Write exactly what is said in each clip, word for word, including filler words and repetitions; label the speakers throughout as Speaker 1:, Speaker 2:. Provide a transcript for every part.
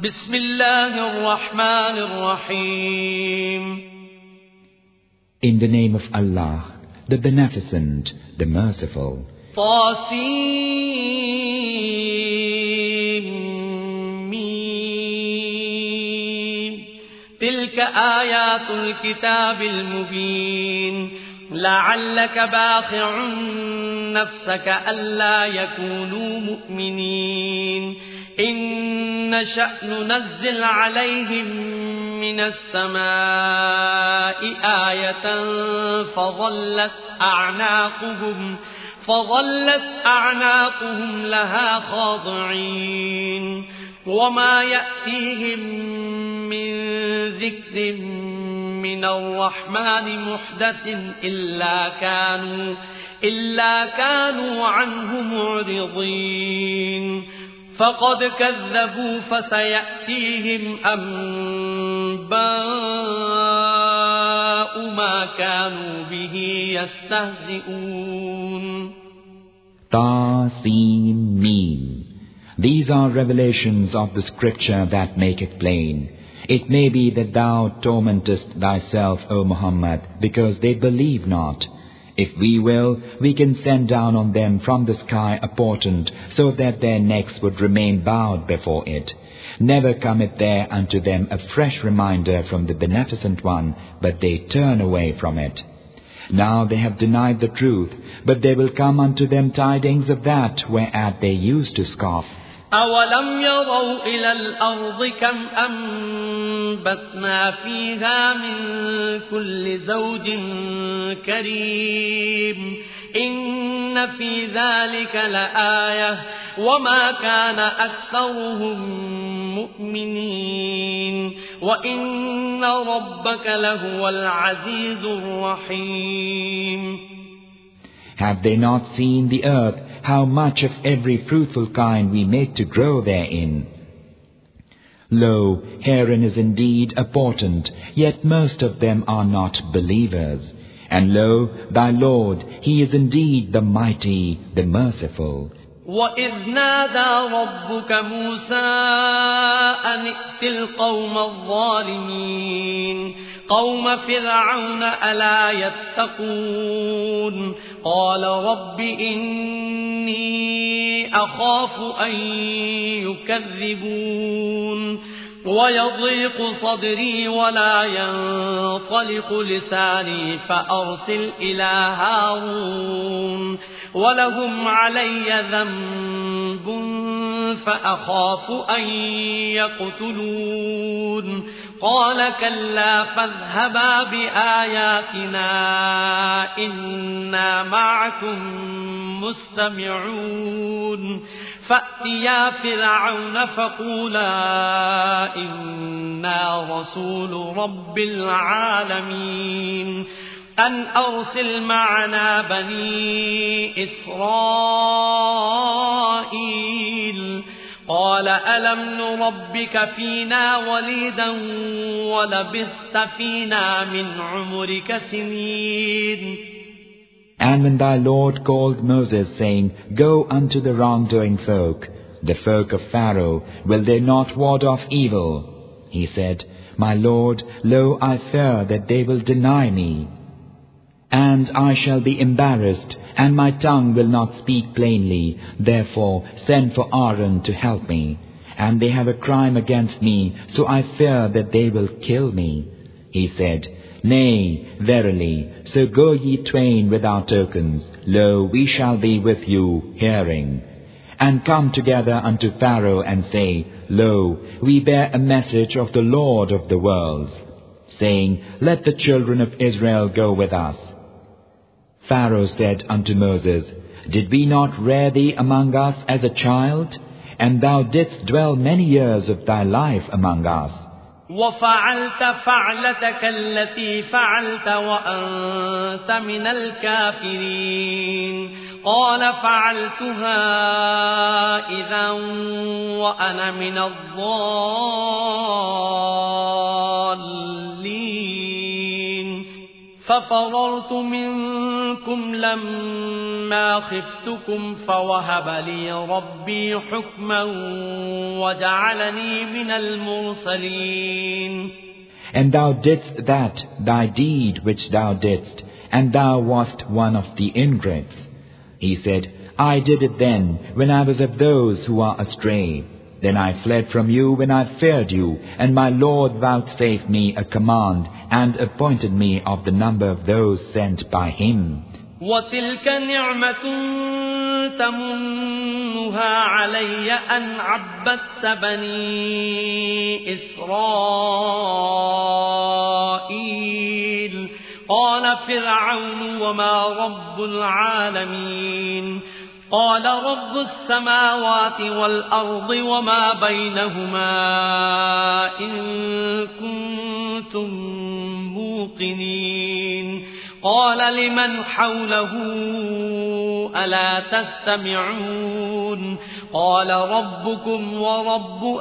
Speaker 1: بسم الله الرحمن الرحيم.
Speaker 2: In the name of Allah, the Beneficent, the Merciful.
Speaker 1: طاسيم تلك آيات الكتاب المبين لعلك باخع نفسك ألا يكونوا مؤمنين إن نشأ ننزل عليهم من السماء آية فظلت أعناقهم فظلت أعناقهم لها خاضعين وما يأتيهم من ذكر من الرحمن محدث إلا كانوا إلا كانوا عنه معرضين فقد كذبوا فسيأتيهم أنباء ما كانوا به يستهزئون.
Speaker 2: Ta-Sin-Mim. These are revelations of the scripture that make it plain. It may be that thou tormentest thyself, O Muhammad, because they believe not. If we will, we can send down on them from the sky a portent, so that their necks would remain bowed before it. Never cometh there unto them a fresh reminder from the Beneficent One, but they turn away from it. Now they have denied the truth, but there will come unto them tidings of that whereat they used to scoff.
Speaker 1: أَوَلَمْ يَرَوْا إِلَى الْأَرْضِ كَمْ أَنبَتْنَا فِيهَا مِنْ كُلِّ زَوْجٍ كَرِيمٍ إِنَّ فِي ذَلِكَ لَآيَةً وَمَا كَانَ أَكْثَرُهُم مُؤْمِنِينَ وَإِنَّ رَبَّكَ لَهُوَ الْعَزِيزُ الرَّحِيمُ.
Speaker 2: Have they not seen the earth, how much of every fruitful kind we make to grow therein? Lo, herein is indeed a portent, yet most of them are not believers. And lo, thy Lord, He is indeed the Mighty, the Merciful.
Speaker 1: وَإِذْ نَادَى رَبُّكَ مُوسَىٰ أَنِ ائْتِ الْقَوْمَ الظَّالِمِينَ قَوْمَ فِرْعَوْنَ أَلَا يَتَّقُونَ قَالَ رَبِّ إِنِّي أَخَافُ أَن يُكَذِّبُونِ وَيَضِيقُ صَدْرِي وَلَا يَنطَلِقُ لِسَانِي فَأَرْسِلْ إِلَىٰ هَارُونَ وَلَهُمْ عَلَيَّ ذَنبٌ فَأَخَافُ أَن يَقْتُلُونِ قَالَ كَلَّا فَاذْهَبَا بِآيَاتِنَا إِنَّا مَعَكُمْ مُسْتَمِعُونَ فَأْتِيَا فِرْعَوْنَ فَقُولَا إِنَّا رَسُولُ رَبِّ الْعَالَمِينَ أَنْ أَرْسِلْ مَعَنَا بَنِي إِسْرَائِيلَ قَالَ أَلَمْ نُرَبِّكَ فِينَا وَلِيدًا وَلَبِثْتَ فِينَا مِنْ عُمُرِكَ سِنِينَ.
Speaker 2: And when thy Lord called Moses, saying, Go unto the wrongdoing folk, the folk of Pharaoh, will they not ward off evil? He said, My Lord, lo, I fear that they will deny me. And I shall be embarrassed, and my tongue will not speak plainly. Therefore send for Aaron to help me. And they have a crime against me, so I fear that they will kill me. He said, Nay, verily, so go ye twain with our tokens. Lo, we shall be with you, hearing. And come together unto Pharaoh and say, Lo, we bear a message of the Lord of the worlds, saying, Let the children of Israel go with us. Pharaoh said unto Moses, Did we not rear thee among us as a child? And thou didst dwell many years of thy life among us.
Speaker 1: وَفَعَلْتَ فَعْلَتَكَ الَّتِي فَعَلْتَ وَأَنْتَ مِنَ الْكَافِرِينَ قَالَ فَعَلْتُهَا إِذًا وَأَنَا مِنَ الضَّالِّينَ ففررت منكم لما خفتكم فوهب لي ربي حكما وجعلني من المرسلين.
Speaker 2: And thou didst that, thy deed which thou didst, and thou wast one of the ingrates. He said, I did it then, when I was of those who are astray. Then I fled from you when I feared you, and my Lord vouchsafed me a command, and appointed me of the number of those sent by him.
Speaker 1: وَتِلْكَ نِعْمَةٌ تَمُنُّهَا عَلَيَّ أَنْ عَبَّدتَّ بَنِي إِسْرَائِيلَ. قال فرعون وما رب العالمين؟ قال رب السماوات والأرض وما بينهما إن كنتم موقنين. قال لمن حوله ألا تستمعون؟ قال ربكم ورب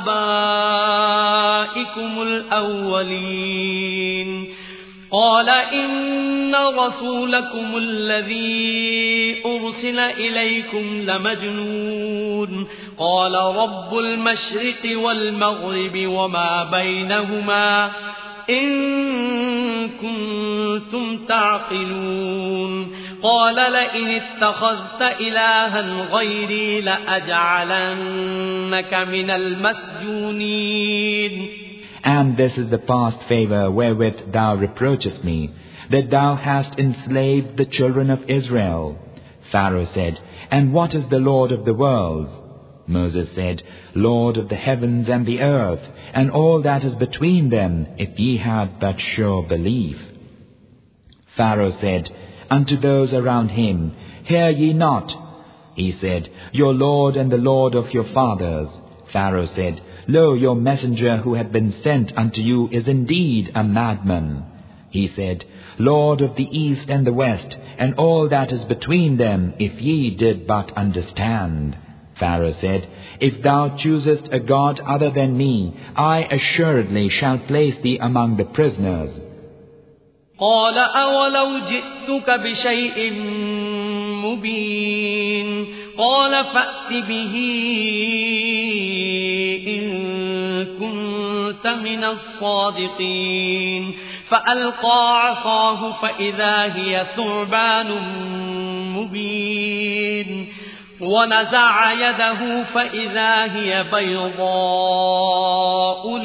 Speaker 1: آبائكم الأولين. قال إن رسولكم الذي أرسل إليكم لمجنون. قال رب المشرق والمغرب وما بينهما إن كنتم تعقلون. قال لئن اتخذت إلها غيري لأجعلنك من المسجونين.
Speaker 2: And this is the past favor wherewith thou reproachest me, that thou hast enslaved the children of Israel. Pharaoh said, And what is the Lord of the worlds? Moses said, Lord of the heavens and the earth, and all that is between them, if ye had but sure belief. Pharaoh said unto those around him, Hear ye not? He said, Your Lord and the Lord of your fathers. Pharaoh said, Lo, your messenger who had been sent unto you is indeed a madman. He said, Lord of the east and the west, and all that is between them, if ye did but understand. Pharaoh said, If thou choosest a god other than me, I assuredly shall place thee among the prisoners.
Speaker 1: قال أولو جئتك بشيء مبين. قال فأت به إن كنت من الصادقين. فألقى عصاه فإذا هي ثعبان مبين. ونزع يده فإذا هي بيضاء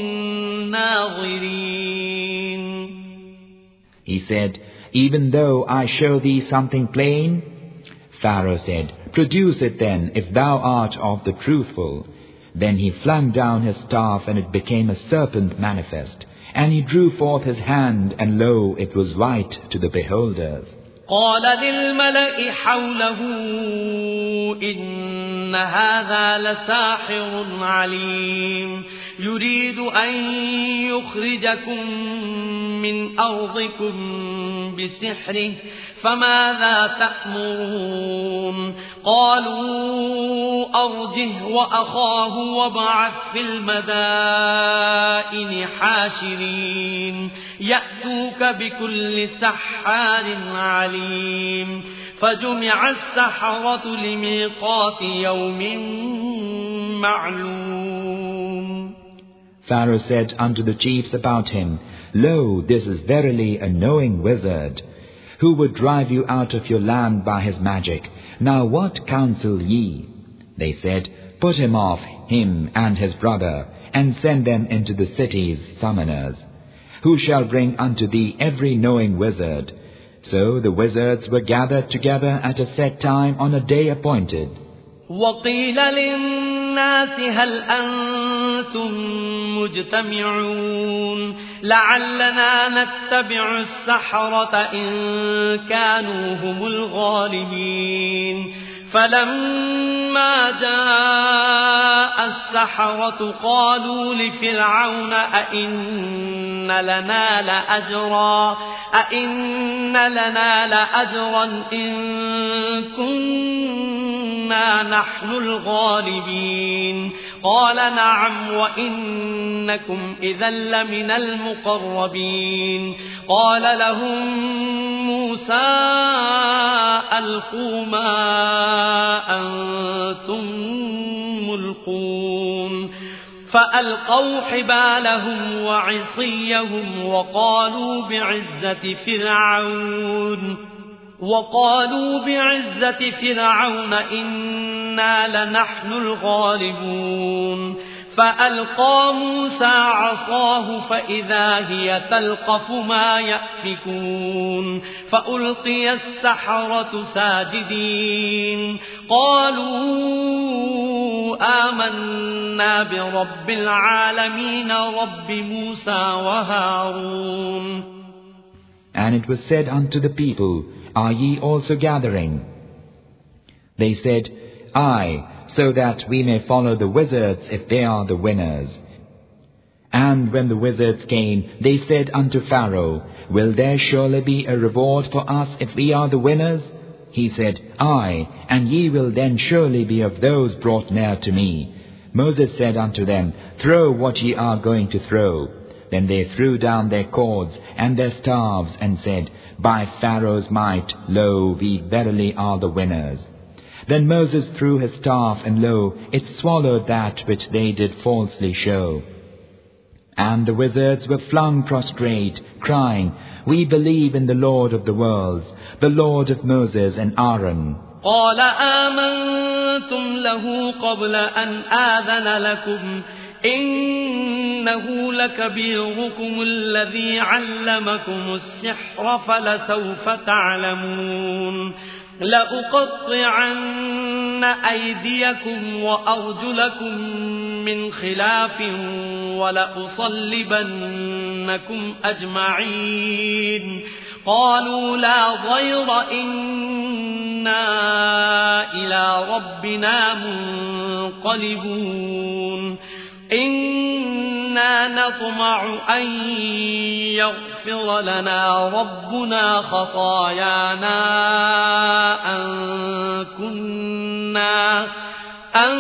Speaker 1: للناظرين.
Speaker 2: He said, Even though I show thee something plain? Pharaoh said, Produce it then, if thou art of the truthful. Then he flung down his staff, and it became a serpent manifest. And he drew forth his hand, and lo, it was white to the beholders.
Speaker 1: قال للملأ حوله إن هذا لساحر عليم. يريد أن يخرجكم من أرضكم بسحره فماذا تأمرون؟ قالوا أرجه وأخاه وابعث في المدائن حاشرين يأتوك بكل سحار عليم. فجمع السحرة لميقات يوم معلوم.
Speaker 2: Pharaoh said unto the chiefs about him, Lo, this is verily a knowing wizard, who would drive you out of your land by his magic. Now what counsel ye? They said, Put him off, him and his brother, and send them into the cities summoners, who shall bring unto thee every knowing wizard. So the wizards were gathered together at a set time on a day appointed.
Speaker 1: وَقِيلَ لِلنَّاسِ هَلْ أَنْتُمْ مُجْتَمِعُونَ لَعَلَّنَا نَتَّبِعُ السَّحَرَةَ إِنْ كَانُوا هُمُ الْغَالِبِينَ. فَلَمَّا جَاءَ السَّحَرَةُ قَالُوا لِفِرْعَوْنَ أَإِنَّ لَنَا لَأَجْرًا أَإِنَّ لَنَا لَأَجْرًا إِن كُنَّا نحن الغالبين. قال نعم وإنكم إذا لمن المقربين قال لهم موسى ألقوا ما أنتم ملقون فألقوا حبالهم وعصيهم وقالوا بعزة فرعون وقالوا بعزة فرعون إنا لنحن الغالبون فألقى موسى عصاه فإذا هي تلقف ما يأفكون فألقي السحرة ساجدين قالوا آمنا برب العالمين رب موسى وهارون.
Speaker 2: And it was said unto the people, Are ye also gathering? They said, Aye, so that we may follow the wizards if they are the winners. And when the wizards came, they said unto Pharaoh, Will there surely be a reward for us if we are the winners? He said, Aye, and ye will then surely be of those brought near to me. Moses said unto them, Throw what ye are going to throw. Then they threw down their cords and their staves and said, By Pharaoh's might, lo, we verily are the winners. Then Moses threw his staff, and lo, it swallowed that which they did falsely show. And the wizards were flung prostrate, crying, We believe in the Lord of the worlds, the Lord of Moses and Aaron.
Speaker 1: قال آمنتم له قبل أن آذن لكم إنه لكبيركم الذي علمكم السحر فلسوف تعلمون لأقطعن أيديكم وأرجلكم من خلاف ولأصلبنكم أجمعين قالوا لا ضير إنا إلى ربنا منقلبون إنا نطمع أن يغفر لنا ربنا خطايانا أن كنا أن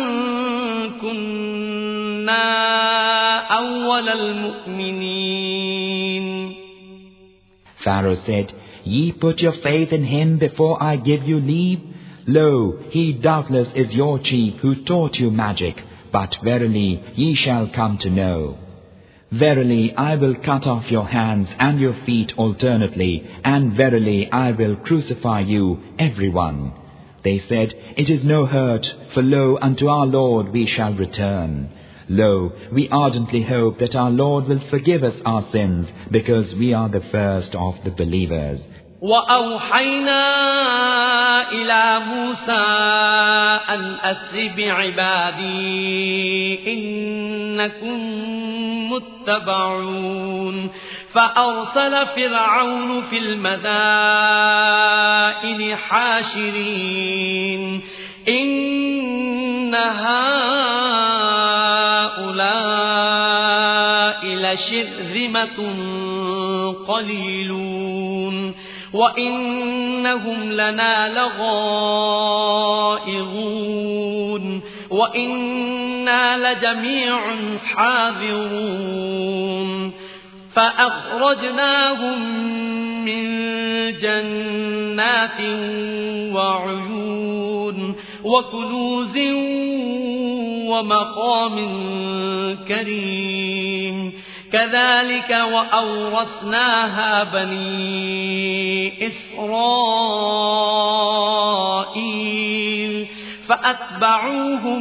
Speaker 1: كنا أول المؤمنين.
Speaker 2: Pharaoh said, Ye put your faith in him before I give you leave? Lo, he doubtless is your chief who taught you magic. But verily ye shall come to know. Verily I will cut off your hands and your feet alternately, and verily I will crucify you, every one. They said, It is no hurt, for lo, unto our Lord we shall return. Lo, we ardently hope that our Lord will forgive us our sins, because we are the first of the believers.
Speaker 1: وأوحينا إلى موسى أن أسر بعبادي إنكم متبعون فأرسل فرعون في المدائن حاشرين إن هؤلاء لشرذمة قليلون وإنهم لنا لغائظون وإنا لجميع حاذرون فأخرجناهم من جنات وعيون وكنوز ومقام كريم كذلك وأورثناها بني إسرائيل فأتبعوهم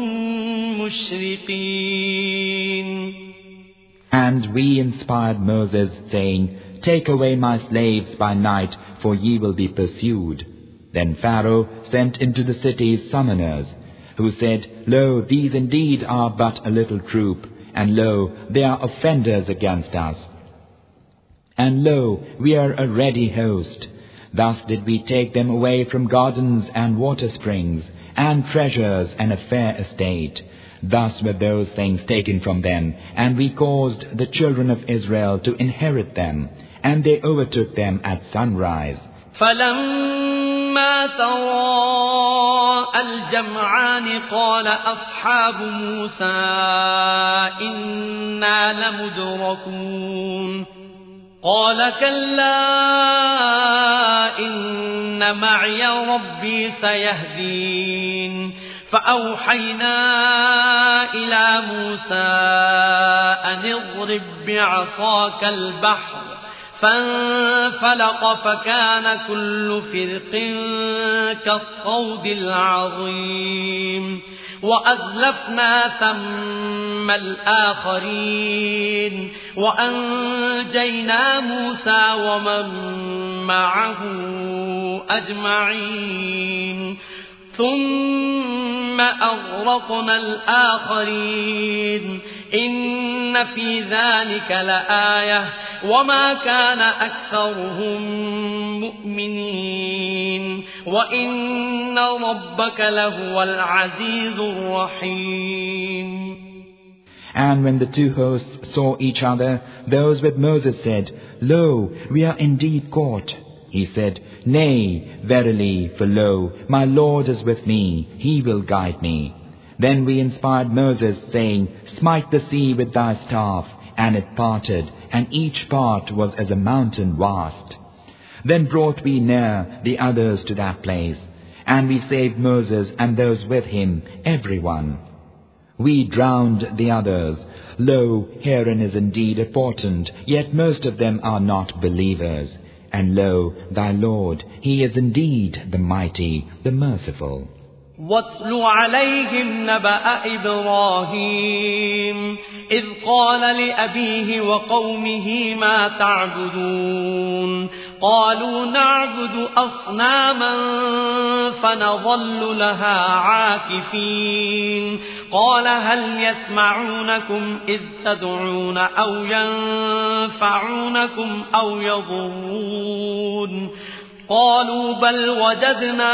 Speaker 1: مشرقين.
Speaker 2: And we inspired Moses, saying, Take away my slaves by night, for ye will be pursued. Then Pharaoh sent into the cities summoners, who said, Lo, these indeed are but a little troop, and lo, they are offenders against us. And lo, we are a ready host. Thus did we take them away from gardens and water springs, and treasures and a fair estate. Thus were those things taken from them, and we caused the children of Israel to inherit them, and they overtook them at sunrise.
Speaker 1: فَلَمَّا فلما تراءى الجمعان قال أصحاب موسى إنا لمدركون قال كلا إن معي ربي سيهدين فأوحينا إلى موسى أن اضرب بعصاك البحر فانفلق فكان كل فرق كالطود العظيم وأزلفنا ثم الآخرين وأنجينا موسى ومن معه أجمعين ثم أغرقنا الآخرين إن في ذلك لآية وما كان أكثرهم مؤمنين وإن ربك لهو العزيز الرحيم.
Speaker 2: And when the two hosts saw each other, those with Moses said, Lo, we are indeed caught. He said, Nay, verily, for lo, my Lord is with me, He will guide me. Then we inspired Moses, saying, Smite the sea with thy staff, and it parted, and each part was as a mountain vast. Then brought we near the others to that place, and we saved Moses and those with him, everyone. We drowned the others. Lo, herein is indeed a portent, yet most of them are not believers. And lo, thy Lord, He is indeed the mighty, the merciful.
Speaker 1: واتل عليهم نبأ إبراهيم إذ قال لأبيه وقومه ما تعبدون قالوا نعبد أصناما فنظل لها عاكفين قال هل يسمعونكم إذ تدعون أو ينفعونكم أو يضرون قالوا بل وجدنا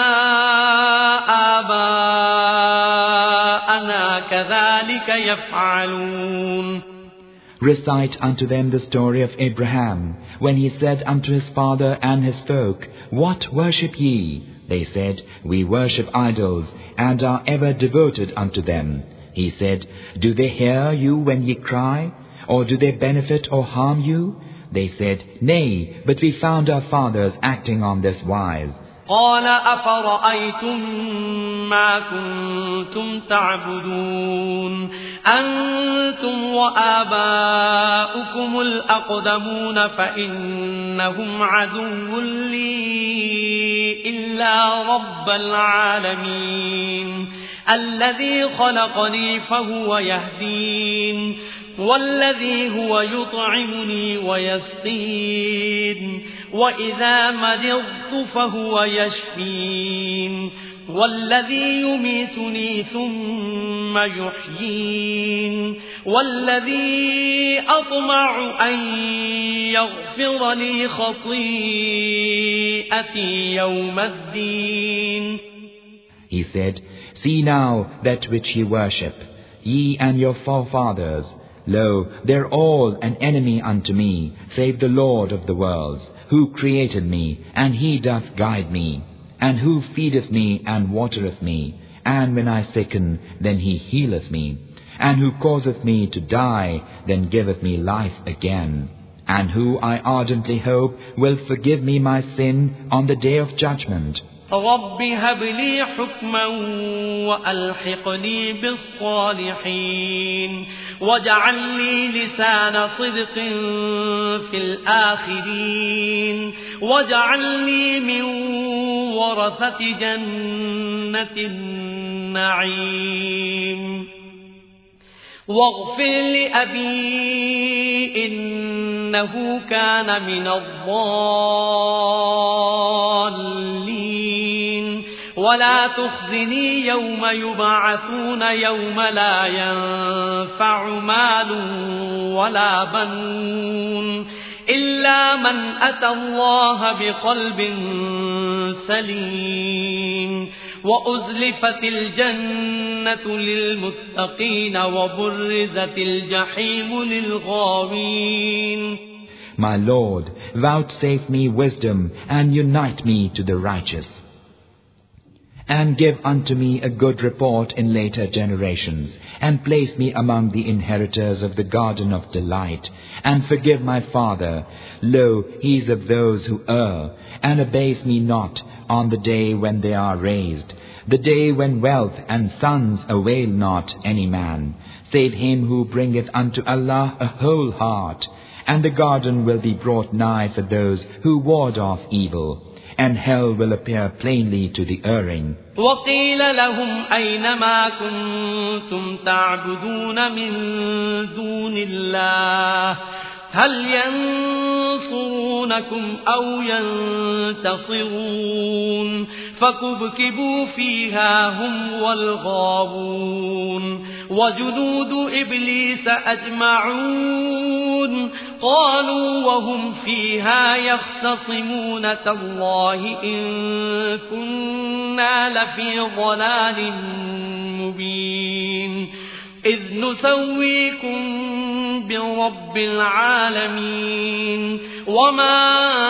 Speaker 1: آباءنا كذلك يفعلون.
Speaker 2: Recite unto them the story of Abraham, when he said unto his father and his folk, What worship ye? They said, We worship idols, and are ever devoted unto them. He said, Do they hear you when ye cry? Or do they benefit or harm you? They said, Nay, but we found our fathers acting on this wise.
Speaker 1: قال أفرأيتم ما كنتم تعبدون أنتم وآباؤكم الأقدمون فإنهم عدو لي إلا رب العالمين الذي خلقني فهو يهدين والذي هو يطعمني ويسقين وإذا مرضت فهو يشفين والذي يميتني ثم يحيين والذي أطمع أن يغفر لي خطيئتي يوم الدين.
Speaker 2: He said, See now that which ye worship, ye and your forefathers. Lo, they are all an enemy unto me, save the Lord of the worlds, who created me, and He doth guide me, and who feedeth me and watereth me, and when I sicken, then He healeth me, and who causeth me to die, then giveth me life again, and who I ardently hope will forgive me my sin on the day of judgment.
Speaker 1: رب هب لي حكما وألحقني بالصالحين واجعل لي لسان صدق في الآخرين واجعلني من ورثة جنة النعيم واغفر لأبي إنه كان من الضالين ولا تخزني يوم يبعثون يوم لا ينفع مال ولا بنون إلا من أتى الله بقلب سليم وأزلفت الجنة للمتقين وبرزت الجحيم للغاوين.
Speaker 2: My Lord, vouchsafe me wisdom and unite me to the righteous. And give unto me a good report in later generations, and place me among the inheritors of the garden of delight, and forgive my father. Lo, he is of those who err, and abase me not on the day when they are raised, the day when wealth and sons avail not any man, save him who bringeth unto Allah a whole heart. And the garden will be brought nigh for those who ward off evil, and hell will appear plainly to the erring.
Speaker 1: وقيل لهم أين ما كنتم تعبدون من دون الله هل ينصرونكم أو ينتصرون فكبكبوا فيها هم والغاوون وجنود إبليس أجمعون قالوا وهم فيها يختصمون تالله إن كنا لفي ضلال مبين إذ نسويكم برب العالمين وما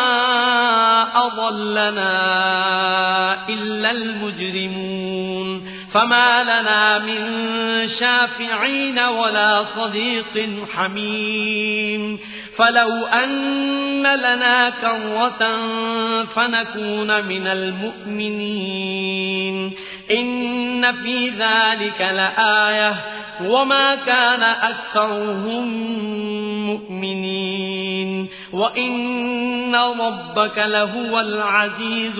Speaker 1: أضلنا إلا المجرمون فما لنا من شافعين ولا صديق حميم فلو أن لنا كرة فنكون من المؤمنين إن في ذلك لآية وما كان أكثرهم مؤمنين وإن ربك لهو العزيز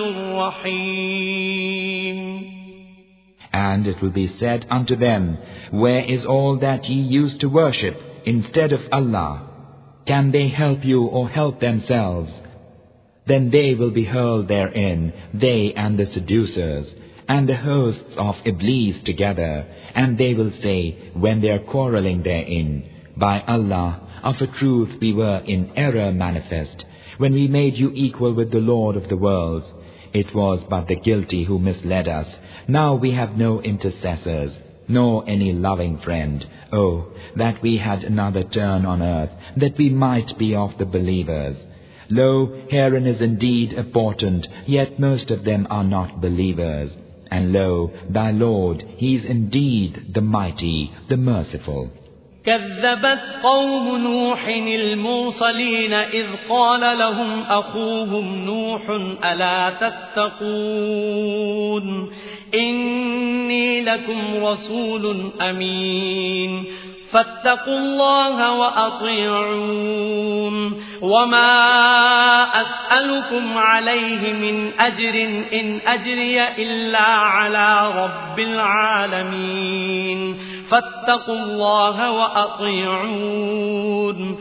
Speaker 1: الرحيم.
Speaker 2: And it will be said unto them, where is all that ye used to worship instead of Allah? Can they help you or help themselves? Then they will be hurled therein, they and the seducers, and the hosts of Iblis together, and they will say, when they are quarrelling therein, by Allah, of a truth we were in error manifest, when we made you equal with the Lord of the worlds. It was but the guilty who misled us. Now we have no intercessors, nor any loving friend. Oh, that we had another turn on earth, that we might be of the believers. Lo, herein is indeed a portent, yet most of them are not believers. And lo, thy Lord, He is indeed the mighty, the merciful.
Speaker 1: كذبت قوم نوح المرسلين إذ قال لهم أخوهم نوح ألا تتقون إني لكم رسول أمين فاتقوا الله وأطيعون وما أسألكم عليه من أجر إن أجري إلا على رب العالمين فاتقوا الله وأطيعون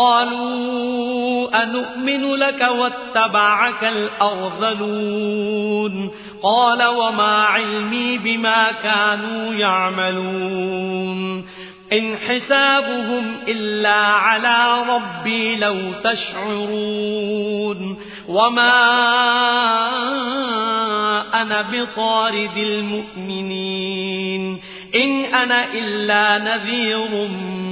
Speaker 1: قالوا أنؤمن لك واتبعك الأرذلون قال وما علمي بما كانوا يعملون إن حسابهم إلا على ربي لو تشعرون وما أنا بطارد المؤمنين إن أنا إلا نذير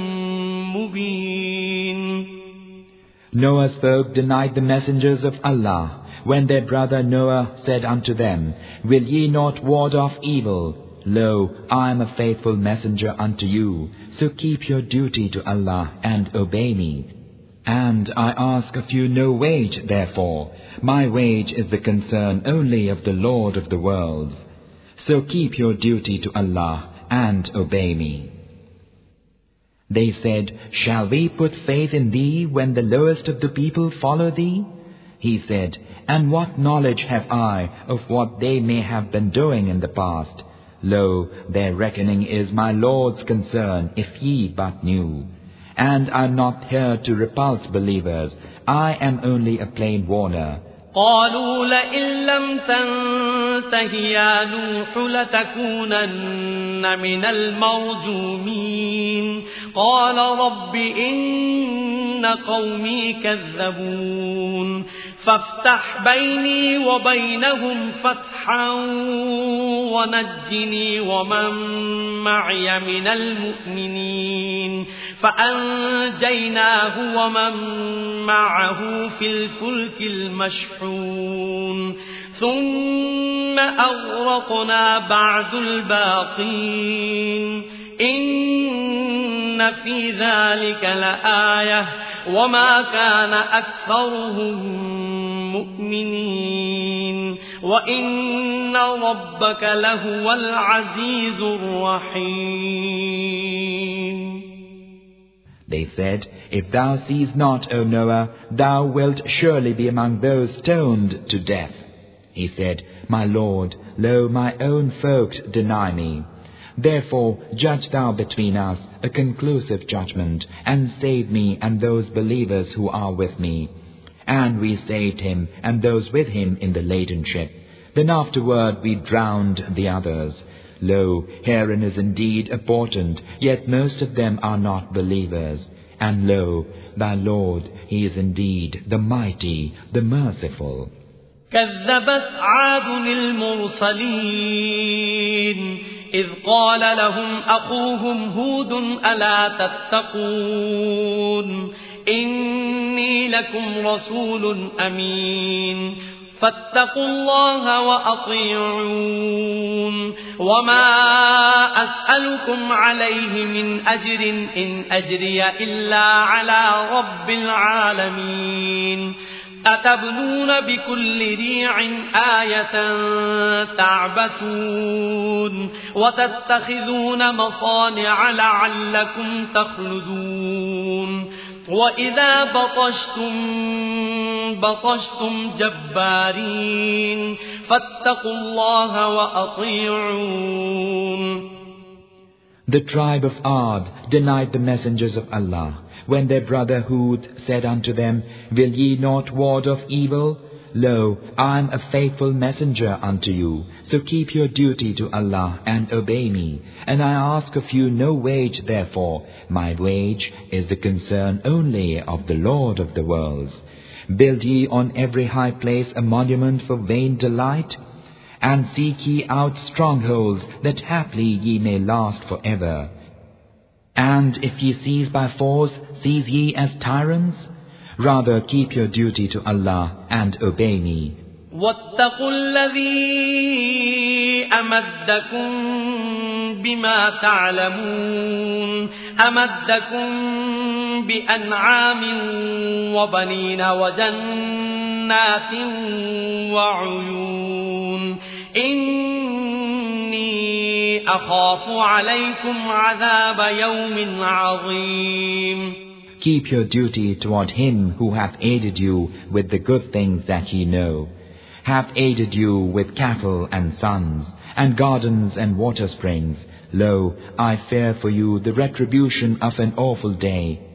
Speaker 1: مبين.
Speaker 2: Noah's folk denied the messengers of Allah when their brother Noah said unto them, Will ye not ward off evil? Lo, I am a faithful messenger unto you, so keep your duty to Allah and obey me. And I ask of you no wage, therefore. My wage is the concern only of the Lord of the worlds. So keep your duty to Allah and obey me. They said, Shall we put faith in thee when the lowest of the people follow thee? He said, And what knowledge have I of what they may have been doing in the past? Lo, their reckoning is my Lord's concern, if ye but knew. And I am not here to repulse believers. I am only a plain warner.
Speaker 1: قالوا لئن لم تنته يا نوح لتكونن من المرجومين قال رب إن قومي كذبون فافتح بيني وبينهم فتحا ونجني ومن معي من المؤمنين فأنجيناه ومن معه في الفلك المشحون ثم أغرقنا بعد الباقين إن في ذلك لآية وما كان أكثرهم مؤمنين وإن ربك لهو العزيز الرحيم.
Speaker 2: They said, If thou seest not, O Noah, thou wilt surely be among those stoned to death. He said, My Lord, lo, my own folk deny me. Therefore judge thou between us a conclusive judgment, and save me and those believers who are with me. And we saved him and those with him in the laden ship. Then afterward we drowned the others. Lo, herein is indeed a portent, yet most of them are not believers. And lo, thy Lord, he is indeed the mighty, the merciful.
Speaker 1: كذبت عاد المرسلين إذ قال لهم أخوهم هود ألا تتقون إني لكم رسول أمين فاتقوا الله وأطيعون وما أسألكم عليه من أجر إن أجري إلا على رب العالمين أتبنون بكل ريع آية تعبثون وتتخذون مصانع لعلكم تخلدون وإذا بطشتم بطشتم جبارين فاتقوا الله وأطيعون.
Speaker 2: The tribe of Ad denied the messengers of Allah when their brother Hud said unto them, Will ye not ward off evil? Lo, I am a faithful messenger unto you, so keep your duty to Allah and obey me, and I ask of you no wage therefore. My wage is the concern only of the Lord of the worlds. Build ye on every high place a monument for vain delight? And seek ye out strongholds, that haply ye may last for ever. And if ye seize by force, seize ye as tyrants? Rather keep your duty to Allah and obey me.
Speaker 1: واتقوا الذي أمدكم بما تعلمون أمدكم بأنعام وبنين وجنات وعيون إني أخاف عليكم عذاب يوم عظيم.
Speaker 2: Keep your duty toward him who hath aided you with the good things that ye know, hath aided you with cattle and sons, and gardens and water springs. Lo, I fear for you the retribution of an awful day.